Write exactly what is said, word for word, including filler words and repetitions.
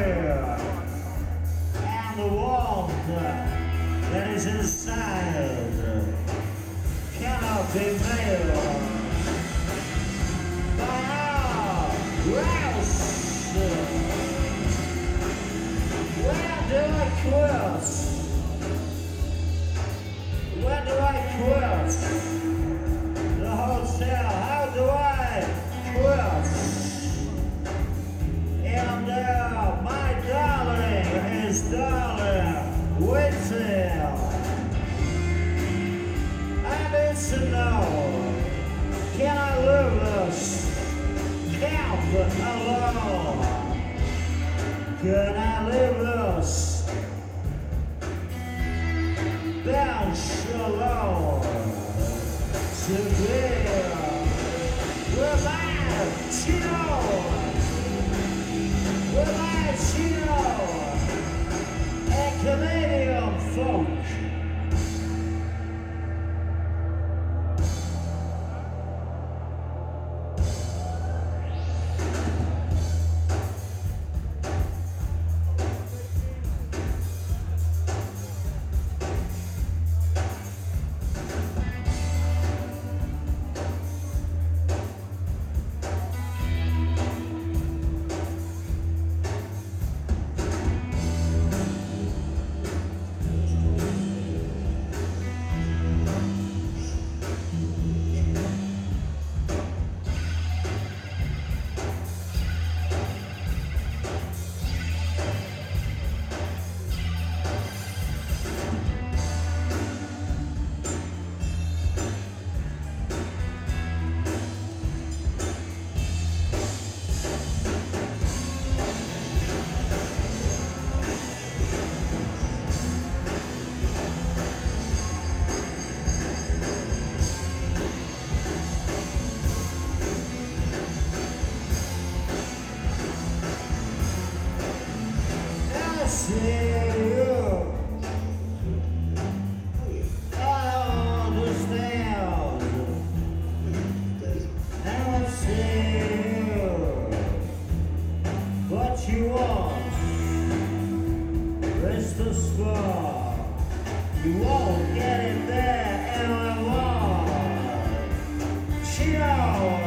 fire and the warmth that is inside cannot be made by our rouse. Where do I quit? Where do I quit? The hotel. How do I quit? And uh, my darling is darling waiting. I need to know, can I live this camp alone? Can I live this bench alone? Today, with my Chino, with my Chino, and Canadian folk. See you. I understand. I see you. What you want is the score. You won't get it there anymore. Chill.